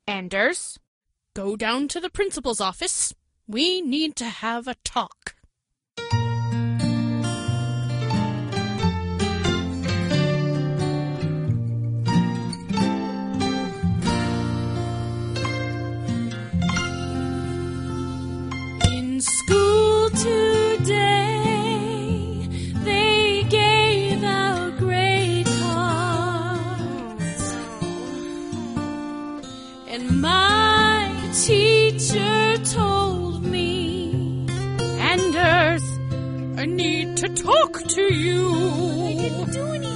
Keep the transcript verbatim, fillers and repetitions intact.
Anders, go down to the principal's office. We need to have a talk. In school today, they gave out grade cards, and my teacher told me, Anders, I need to talk to you.